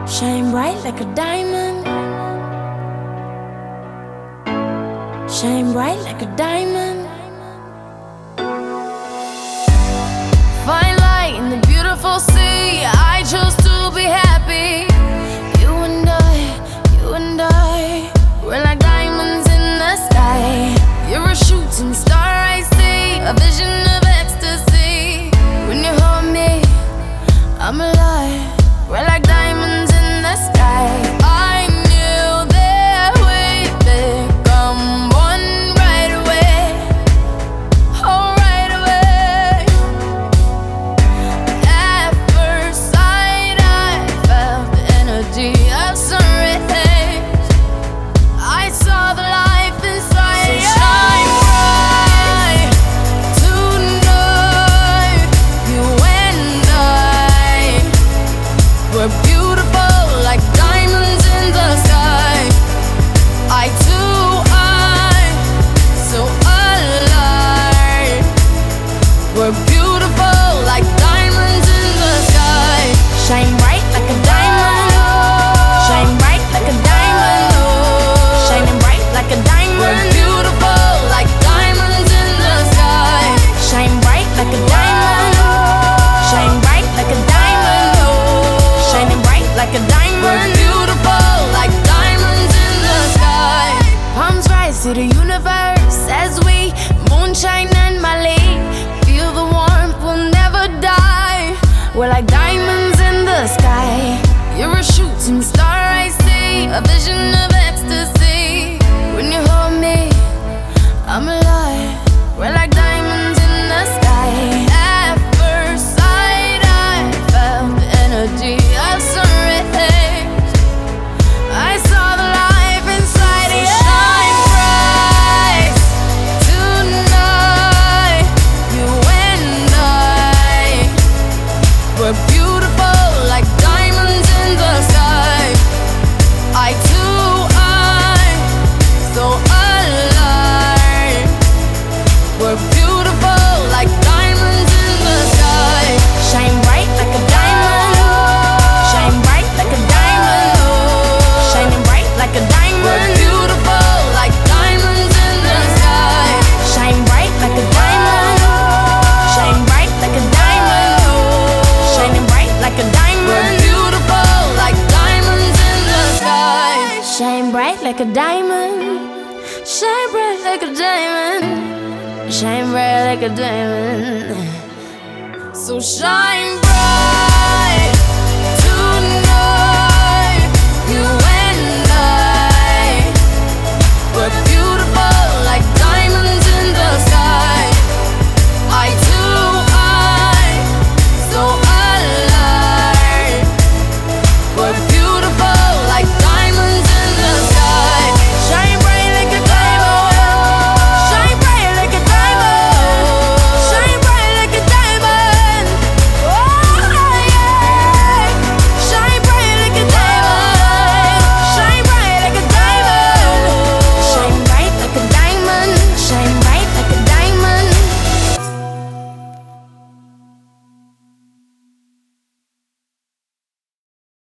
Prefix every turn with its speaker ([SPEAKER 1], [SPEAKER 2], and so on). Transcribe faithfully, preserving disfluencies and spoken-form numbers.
[SPEAKER 1] Shine bright like a diamond. Shine bright like a diamond. Find light in the beautiful sea. I chose to be happy. You and I, you and I, we're like diamonds in the sky. You're a shooting star, I see, a vision of ecstasy. When you hold me, I'm alive. We're like diamonds in the sky. I knew that we'd become one right away. Oh, right away. At first sight, I felt the energy of sun rays. I saw the life inside you. So shine bright tonight. You and I, we're beautiful like diamonds in the sky. I too, I, so alive. We're beautiful like diamonds in the sky. Shine bright like a diamond. Shine bright like a diamond. Shining bright like a diamond. We're beautiful like diamonds in the sky. Shine bright like a diamond. Shine bright like a diamond. Shining bright like a diamond. We're beautiful like diamonds in the sky. Palms rise to the universe as we moonshine and Mali. Feel the warmth, we'll never die. We're like diamonds in the sky. You're a shooting star, I see, a vision of ecstasy. When you hold me, I'm alive. We're like diamonds in the sky. At first sight, I felt the energy of sun rays. I saw the life inside you. Shine bright tonight. You and I, we're beautiful like diamonds in the sky. I too, I, so alive. We're beautiful like diamonds in the sky. Shine bright like a diamond. Shine bright like a diamond. Shining bright like a diamond. We're beautiful like diamonds in the sky. Shine bright like a diamond. Shine bright like a diamond. Shining bright like a diamond. We're beautiful like diamonds in the sky. Shine bright like a diamond. Shine bright like a diamond. Shine bright like a diamond. So shine bright.